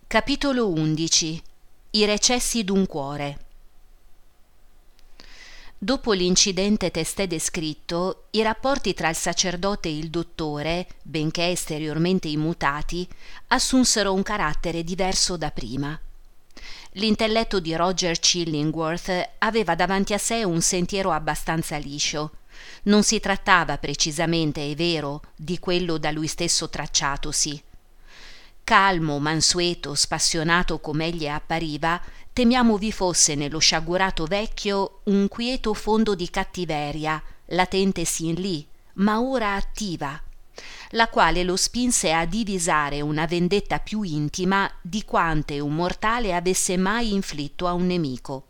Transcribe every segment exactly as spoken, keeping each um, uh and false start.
Capitolo undici. I recessi d'un cuore. Dopo l'incidente testé descritto, i rapporti tra il sacerdote e il dottore, benché esteriormente immutati, assunsero un carattere diverso da prima. L'intelletto di Roger Chillingworth aveva davanti a sé un sentiero abbastanza liscio. Non si trattava precisamente, è vero, di quello da lui stesso tracciatosi. Calmo, mansueto, spassionato com'egli appariva, temiamo vi fosse nello sciagurato vecchio un quieto fondo di cattiveria, latente sin lì, ma ora attiva, la quale lo spinse a divisare una vendetta più intima di quante un mortale avesse mai inflitto a un nemico.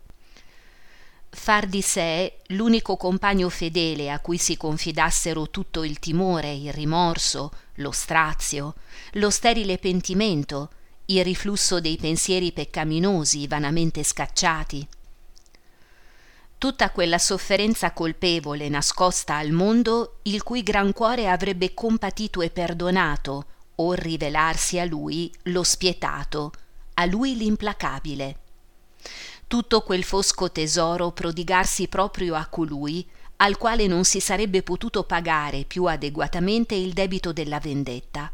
Far di sé l'unico compagno fedele a cui si confidassero tutto il timore, il rimorso, lo strazio, lo sterile pentimento, il riflusso dei pensieri peccaminosi vanamente scacciati. Tutta quella sofferenza colpevole nascosta al mondo, il cui gran cuore avrebbe compatito e perdonato, or rivelarsi a lui lo spietato, a lui l'implacabile. Tutto quel fosco tesoro prodigarsi proprio a colui al quale non si sarebbe potuto pagare più adeguatamente il debito della vendetta.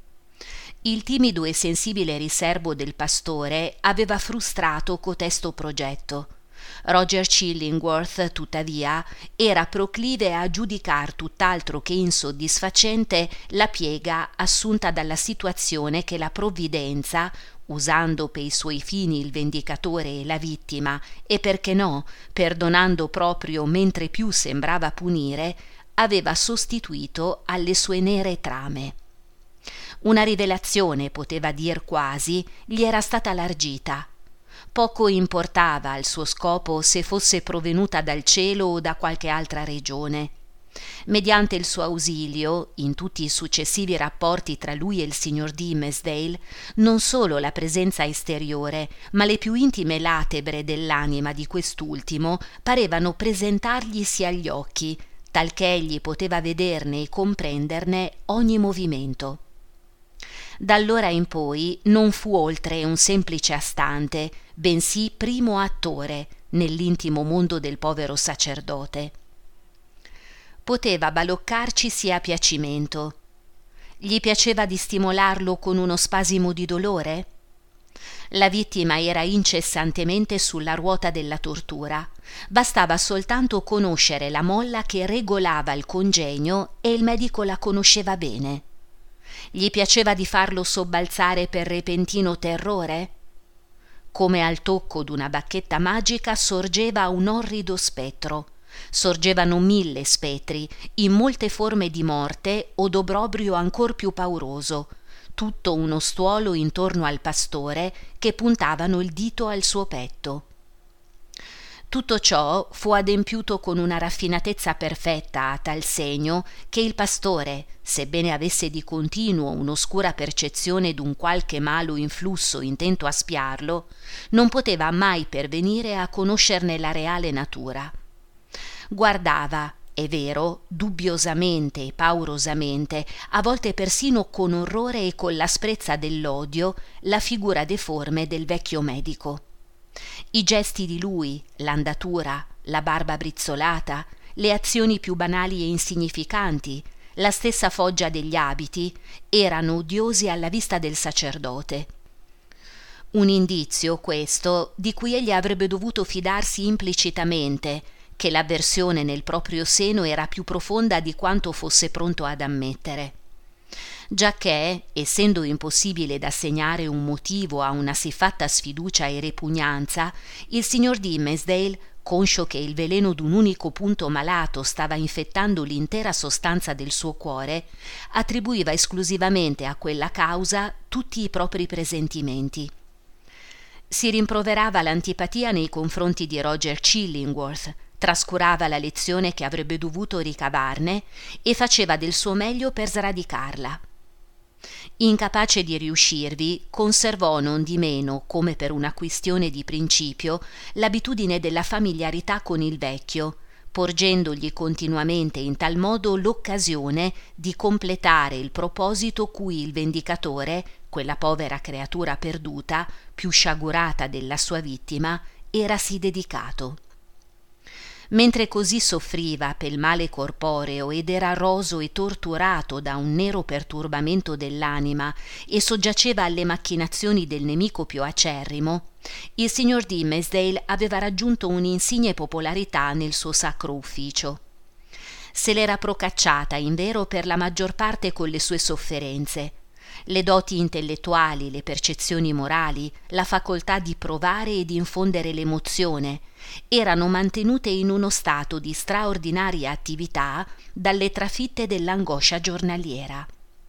Il timido e sensibile riserbo del pastore aveva frustrato cotesto progetto. Roger Chillingworth, tuttavia, era proclive a giudicar tutt'altro che insoddisfacente la piega assunta dalla situazione che la provvidenza, usando pei suoi fini il vendicatore e la vittima, e perché no, perdonando proprio mentre più sembrava punire, aveva sostituito alle sue nere trame. Una rivelazione, poteva dir quasi, gli era stata largita. Poco importava al suo scopo se fosse provenuta dal cielo o da qualche altra regione. Mediante il suo ausilio, in tutti i successivi rapporti tra lui e il signor Dimmesdale, non solo la presenza esteriore, ma le più intime latebre dell'anima di quest'ultimo parevano presentarglisi agli occhi, talché egli poteva vederne e comprenderne ogni movimento. D'allora in poi non fu oltre un semplice astante, bensì primo attore nell'intimo mondo del povero sacerdote. Poteva baloccarcisi a piacimento. Gli piaceva di stimolarlo con uno spasimo di dolore? La vittima era incessantemente sulla ruota della tortura. Bastava soltanto conoscere la molla che regolava il congegno e il medico la conosceva bene. Gli piaceva di farlo sobbalzare per repentino terrore? Come al tocco d'una bacchetta magica sorgeva un orrido spettro. Sorgevano mille spettri, in molte forme di morte o d'obbrobrio ancor più pauroso, tutto uno stuolo intorno al pastore che puntavano il dito al suo petto. Tutto ciò fu adempiuto con una raffinatezza perfetta a tal segno che il pastore, sebbene avesse di continuo un'oscura percezione d'un qualche malo influsso intento a spiarlo, non poteva mai pervenire a conoscerne la reale natura. Guardava, è vero, dubbiosamente e paurosamente, a volte persino con orrore e con l'asprezza dell'odio, la figura deforme del vecchio medico. I gesti di lui, l'andatura, la barba brizzolata, le azioni più banali e insignificanti, la stessa foggia degli abiti, erano odiosi alla vista del sacerdote. Un indizio, questo, di cui egli avrebbe dovuto fidarsi implicitamente, che l'avversione nel proprio seno era più profonda di quanto fosse pronto ad ammettere. Giacché, essendo impossibile d'assegnare un motivo a una siffatta sfiducia e repugnanza, il signor Dimmesdale, conscio che il veleno d'un unico punto malato stava infettando l'intera sostanza del suo cuore, attribuiva esclusivamente a quella causa tutti i propri presentimenti. Si rimproverava l'antipatia nei confronti di Roger Chillingworth, trascurava la lezione che avrebbe dovuto ricavarne e faceva del suo meglio per sradicarla. Incapace di riuscirvi, conservò non di meno, come per una quistione di principio, l'abitudine della familiarità con il vecchio, porgendogli continuamente in tal modo l'occasione di completare il proposito cui il vendicatore, quella povera creatura perduta, più sciagurata della sua vittima, erasi dedicato. Mentre così soffriva per il male corporeo ed era roso e torturato da un nero perturbamento dell'anima e soggiaceva alle macchinazioni del nemico più acerrimo, il signor Dimmesdale aveva raggiunto un'insigne popolarità nel suo sacro ufficio. Se l'era procacciata invero per la maggior parte con le sue sofferenze. Le doti intellettuali, le percezioni morali, la facoltà di provare e di infondere l'emozione erano mantenute in uno stato di straordinaria attività dalle trafitte dell'angoscia giornaliera.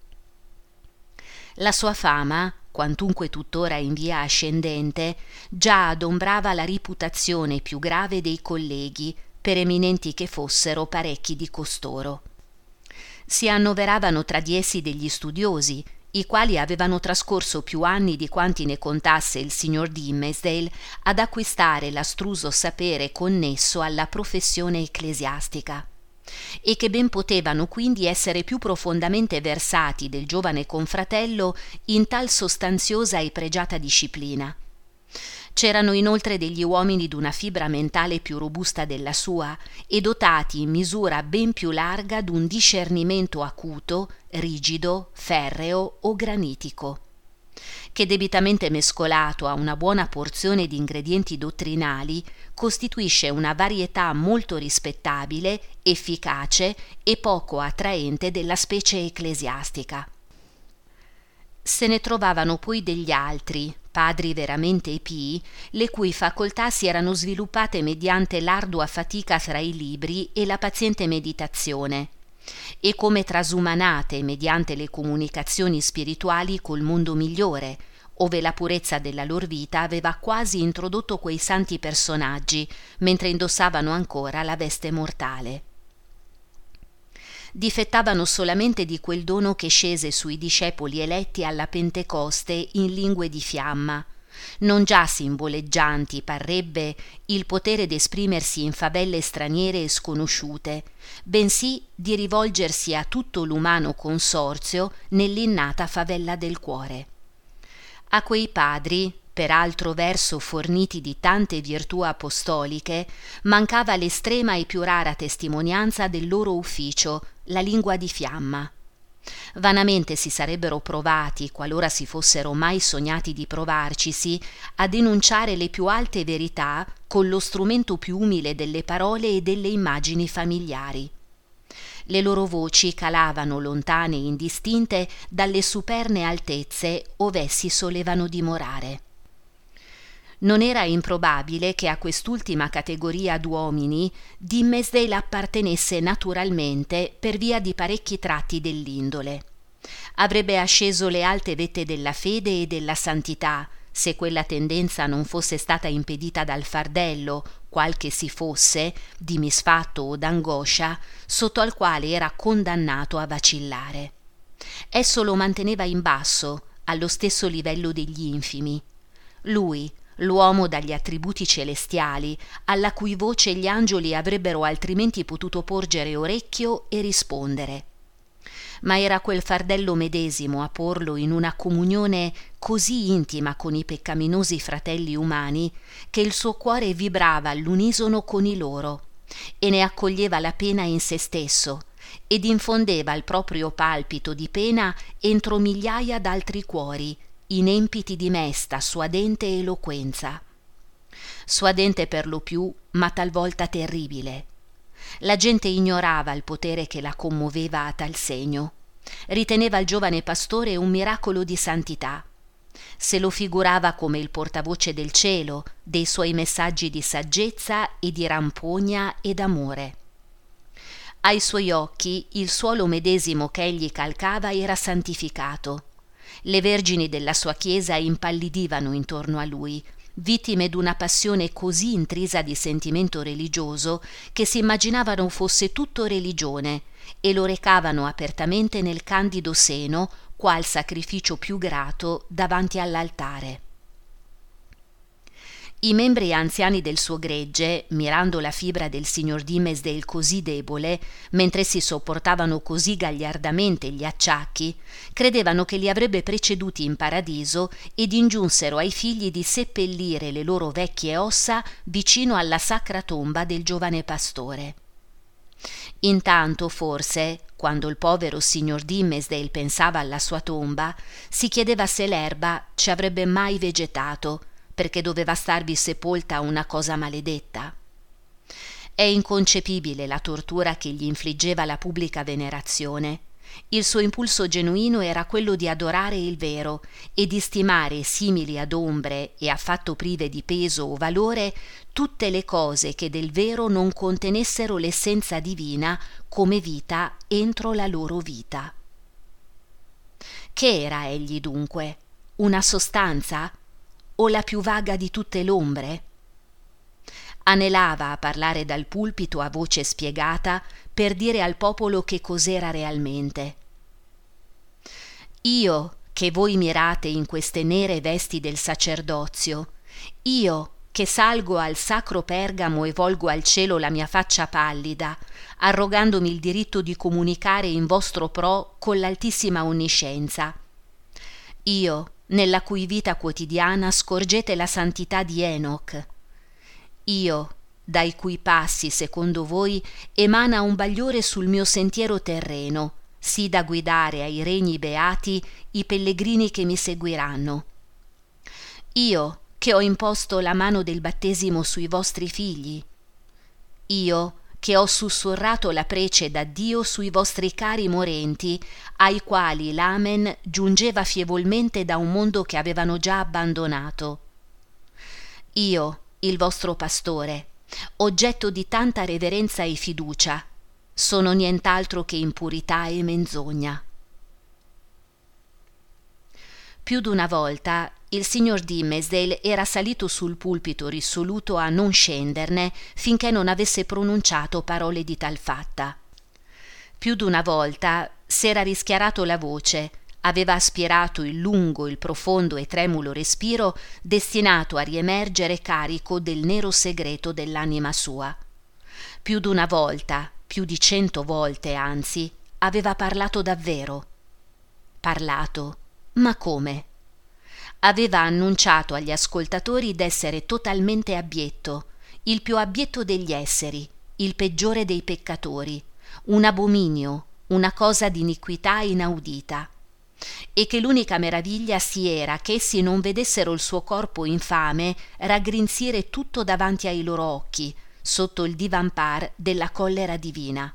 La sua fama, quantunque tuttora in via ascendente, già adombrava la reputazione più grave dei colleghi, per eminenti che fossero parecchi di costoro. Si annoveravano tra di essi degli studiosi, i quali avevano trascorso più anni di quanti ne contasse il signor Dimmesdale ad acquistare l'astruso sapere connesso alla professione ecclesiastica, e che ben potevano quindi essere più profondamente versati del giovane confratello in tal sostanziosa e pregiata disciplina. C'erano inoltre degli uomini d'una fibra mentale più robusta della sua e dotati in misura ben più larga d'un discernimento acuto, rigido, ferreo o granitico, che debitamente mescolato a una buona porzione di ingredienti dottrinali costituisce una varietà molto rispettabile, efficace e poco attraente della specie ecclesiastica. Se ne trovavano poi degli altri, padri veramente pii, le cui facoltà si erano sviluppate mediante l'ardua fatica fra i libri e la paziente meditazione, e come trasumanate mediante le comunicazioni spirituali col mondo migliore, ove la purezza della lor vita aveva quasi introdotto quei santi personaggi, mentre indossavano ancora la veste mortale. Difettavano solamente di quel dono che scese sui discepoli eletti alla Pentecoste in lingue di fiamma, non già simboleggianti, parrebbe, il potere d'esprimersi in favelle straniere e sconosciute, bensì di rivolgersi a tutto l'umano consorzio nell'innata favella del cuore. A quei padri, per altro verso forniti di tante virtù apostoliche, mancava l'estrema e più rara testimonianza del loro ufficio, la lingua di fiamma. Vanamente si sarebbero provati, qualora si fossero mai sognati di provarcisi, a denunciare le più alte verità con lo strumento più umile delle parole e delle immagini familiari. Le loro voci calavano lontane e indistinte dalle superne altezze ove essi solevano dimorare. Non era improbabile che a quest'ultima categoria d'uomini Dimmesdale appartenesse naturalmente per via di parecchi tratti dell'indole. Avrebbe asceso le alte vette della fede e della santità, se quella tendenza non fosse stata impedita dal fardello, qual che si fosse, di misfatto o d'angoscia, sotto al quale era condannato a vacillare. Esso lo manteneva in basso, allo stesso livello degli infimi. Lui, l'uomo dagli attributi celestiali, alla cui voce gli angeli avrebbero altrimenti potuto porgere orecchio e rispondere. Ma era quel fardello medesimo a porlo in una comunione così intima con i peccaminosi fratelli umani che il suo cuore vibrava all'unisono con i loro e ne accoglieva la pena in se stesso ed infondeva il proprio palpito di pena entro migliaia d'altri cuori, in empiti di mesta suadente eloquenza. Suadente per lo più, ma talvolta terribile. La gente ignorava il potere che la commoveva a tal segno. Riteneva il giovane pastore un miracolo di santità. Se lo figurava come il portavoce del cielo, dei suoi messaggi di saggezza e di rampogna e d'amore. Ai suoi occhi il suolo medesimo che egli calcava era santificato. Le vergini della sua chiesa impallidivano intorno a lui, vittime d'una passione così intrisa di sentimento religioso che si immaginavano fosse tutto religione e lo recavano apertamente nel candido seno qual sacrificio più grato davanti all'altare. I membri anziani del suo gregge, mirando la fibra del signor Dimmesdale così debole, mentre si sopportavano così gagliardamente gli acciacchi, credevano che li avrebbe preceduti in paradiso ed ingiunsero ai figli di seppellire le loro vecchie ossa vicino alla sacra tomba del giovane pastore. Intanto, forse, quando il povero signor Dimmesdale pensava alla sua tomba, si chiedeva se l'erba ci avrebbe mai vegetato, perché doveva starvi sepolta una cosa maledetta. È inconcepibile la tortura che gli infliggeva la pubblica venerazione. Il suo impulso genuino era quello di adorare il vero e di stimare simili ad ombre e affatto prive di peso o valore tutte le cose che del vero non contenessero l'essenza divina come vita entro la loro vita. Che era egli dunque? Una sostanza? O la più vaga di tutte l'ombre? Anelava a parlare dal pulpito a voce spiegata per dire al popolo che cos'era realmente. Io, che voi mirate in queste nere vesti del sacerdozio, io che salgo al sacro Pergamo e volgo al cielo la mia faccia pallida, arrogandomi il diritto di comunicare in vostro pro con l'altissima onniscienza. Io, nella cui vita quotidiana scorgete la santità di Enoch. Io, dai cui passi, secondo voi, emana un bagliore sul mio sentiero terreno, sì da guidare ai regni beati i pellegrini che mi seguiranno. Io, che ho imposto la mano del battesimo sui vostri figli. Io, che ho sussurrato la prece da Dio sui vostri cari morenti, ai quali l'amen giungeva fievolmente da un mondo che avevano già abbandonato. Io, il vostro pastore, oggetto di tanta reverenza e fiducia, sono nient'altro che impurità e menzogna. Più d'una volta il signor Dimmesdale era salito sul pulpito risoluto a non scenderne finché non avesse pronunciato parole di tal fatta. Più d'una volta s'era rischiarato la voce, aveva aspirato il lungo, il profondo e tremulo respiro destinato a riemergere carico del nero segreto dell'anima sua. Più d'una volta, più di cento volte anzi, aveva parlato davvero. Parlato, ma come? Aveva annunciato agli ascoltatori d'essere totalmente abbietto, il più abbietto degli esseri, il peggiore dei peccatori, un abominio, una cosa di iniquità inaudita, e che l'unica meraviglia si era che essi non vedessero il suo corpo infame raggrinzire tutto davanti ai loro occhi, sotto il divampar della collera divina.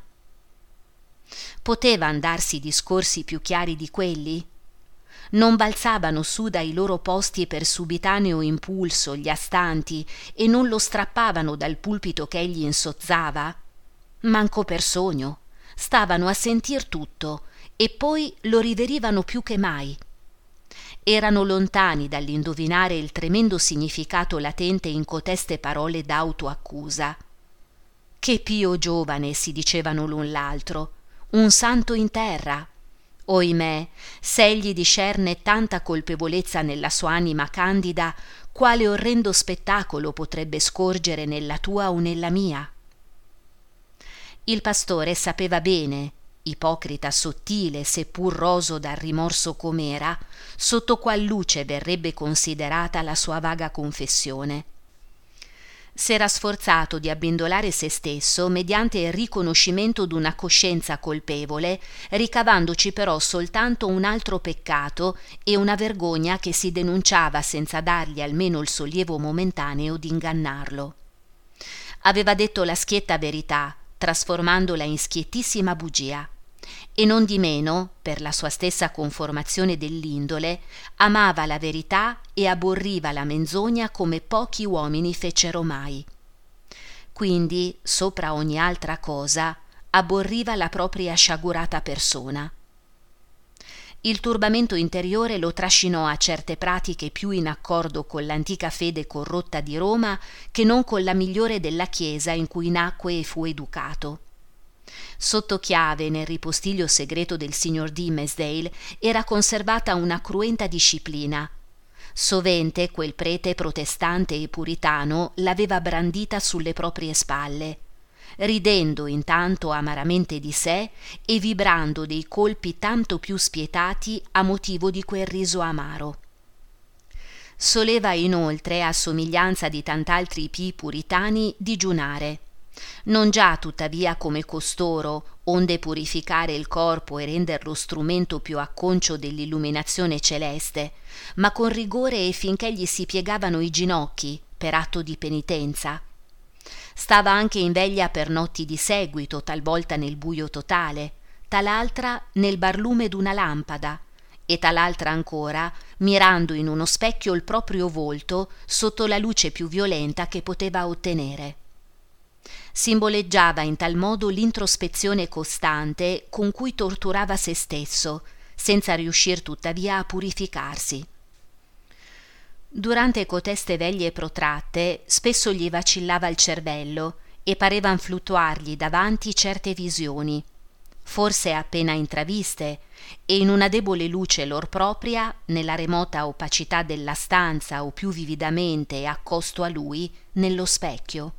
Poteva andarsi discorsi più chiari di quelli? Non balzavano su dai loro posti per subitaneo impulso gli astanti e non lo strappavano dal pulpito che egli insozzava? Manco per sogno, stavano a sentir tutto e poi lo riverivano più che mai. Erano lontani dall'indovinare il tremendo significato latente in coteste parole d'autoaccusa. Che pio giovane, si dicevano l'un l'altro, un santo in terra. Oimè, s'egli discerne tanta colpevolezza nella sua anima candida, quale orrendo spettacolo potrebbe scorgere nella tua o nella mia? Il pastore sapeva bene, ipocrita sottile seppur roso dal rimorso com'era, sotto qual luce verrebbe considerata la sua vaga confessione. S'era sforzato di abbindolare se stesso mediante il riconoscimento d'una coscienza colpevole, ricavandoci però soltanto un altro peccato e una vergogna che si denunciava senza dargli almeno il sollievo momentaneo d'ingannarlo. Aveva detto la schietta verità, trasformandola in schiettissima bugia, e non di meno, per la sua stessa conformazione dell'indole, amava la verità e aborriva la menzogna come pochi uomini fecero mai. Quindi, sopra ogni altra cosa, aborriva la propria sciagurata persona. Il turbamento interiore lo trascinò a certe pratiche più in accordo con l'antica fede corrotta di Roma che non con la migliore della Chiesa in cui nacque e fu educato. Sotto chiave nel ripostiglio segreto del signor Dimmesdale era conservata una cruenta disciplina. Sovente quel prete protestante e puritano l'aveva brandita sulle proprie spalle, ridendo intanto amaramente di sé e vibrando dei colpi tanto più spietati a motivo di quel riso amaro. Soleva inoltre, a somiglianza di tant'altri pii puritani, digiunare, non già tuttavia come costoro, onde purificare il corpo e renderlo strumento più acconcio dell'illuminazione celeste, ma con rigore e finché gli si piegavano i ginocchi per atto di penitenza. Stava anche in veglia per notti di seguito, talvolta nel buio totale, tal'altra nel barlume d'una lampada, e tal'altra ancora mirando in uno specchio il proprio volto sotto la luce più violenta che poteva ottenere. Simboleggiava in tal modo l'introspezione costante con cui torturava se stesso, senza riuscir tuttavia a purificarsi. Durante coteste veglie protratte spesso gli vacillava il cervello e parevan fluttuargli davanti certe visioni, forse appena intraviste, e in una debole luce lor propria, nella remota opacità della stanza o più vividamente e accosto a lui, nello specchio.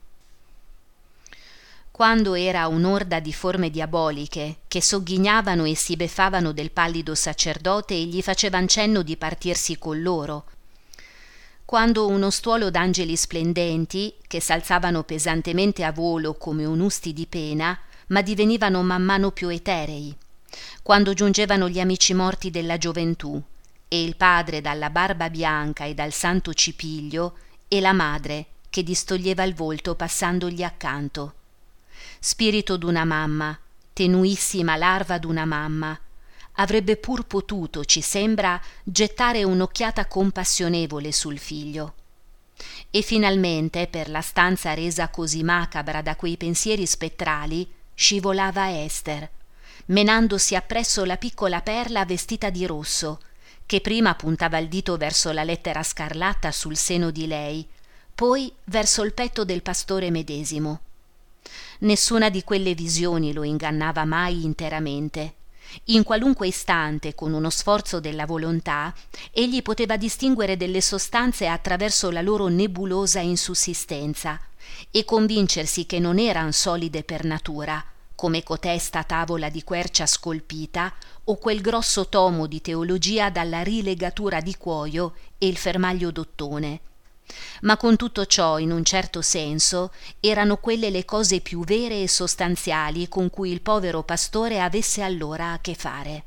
Quando era un'orda di forme diaboliche che sogghignavano e si beffavano del pallido sacerdote e gli facevan cenno di partirsi con loro, quando uno stuolo d'angeli splendenti, che s'alzavano pesantemente a volo come unusti di pena, ma divenivano man mano più eterei, quando giungevano gli amici morti della gioventù, e il padre dalla barba bianca e dal santo cipiglio, e la madre che distoglieva il volto passandogli accanto. Spirito d'una mamma, tenuissima larva d'una mamma, avrebbe pur potuto, ci sembra, gettare un'occhiata compassionevole sul figlio. E finalmente, per la stanza resa così macabra da quei pensieri spettrali, scivolava Ester, menandosi appresso la piccola Perla vestita di rosso, che prima puntava il dito verso la lettera scarlatta sul seno di lei, poi verso il petto del pastore medesimo. Nessuna di quelle visioni lo ingannava mai interamente. In qualunque istante, con uno sforzo della volontà, egli poteva distinguere delle sostanze attraverso la loro nebulosa insussistenza e convincersi che non eran solide per natura, come cotesta tavola di quercia scolpita o quel grosso tomo di teologia dalla rilegatura di cuoio e il fermaglio d'ottone. Ma con tutto ciò, in un certo senso, erano quelle le cose più vere e sostanziali con cui il povero pastore avesse allora a che fare.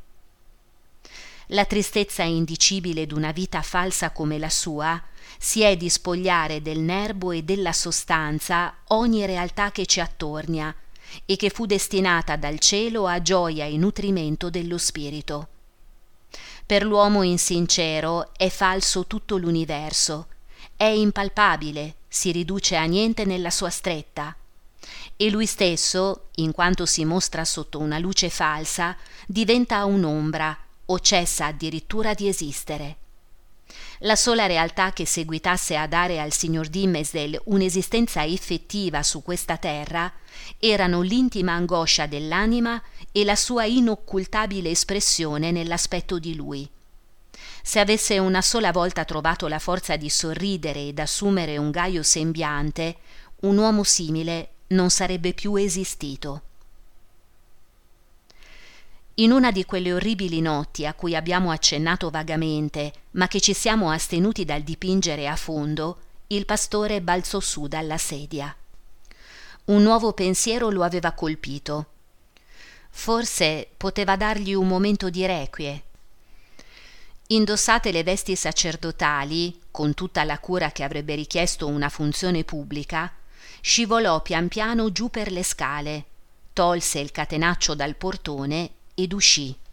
La tristezza indicibile d'una vita falsa come la sua si è di spogliare del nerbo e della sostanza ogni realtà che ci attornia e che fu destinata dal cielo a gioia e nutrimento dello spirito. Per l'uomo insincero è falso tutto l'universo, è impalpabile, si riduce a niente nella sua stretta, e lui stesso, in quanto si mostra sotto una luce falsa, diventa un'ombra o cessa addirittura di esistere. La sola realtà che seguitasse a dare al signor Dimmesdale un'esistenza effettiva su questa terra erano l'intima angoscia dell'anima e la sua inoccultabile espressione nell'aspetto di lui. Se avesse una sola volta trovato la forza di sorridere ed assumere un gaio sembiante, un uomo simile non sarebbe più esistito. In una di quelle orribili notti a cui abbiamo accennato vagamente, ma che ci siamo astenuti dal dipingere a fondo, il pastore balzò su dalla sedia. Un nuovo pensiero lo aveva colpito. Forse poteva dargli un momento di requie. Indossate le vesti sacerdotali, con tutta la cura che avrebbe richiesto una funzione pubblica, scivolò pian piano giù per le scale, tolse il catenaccio dal portone ed uscì.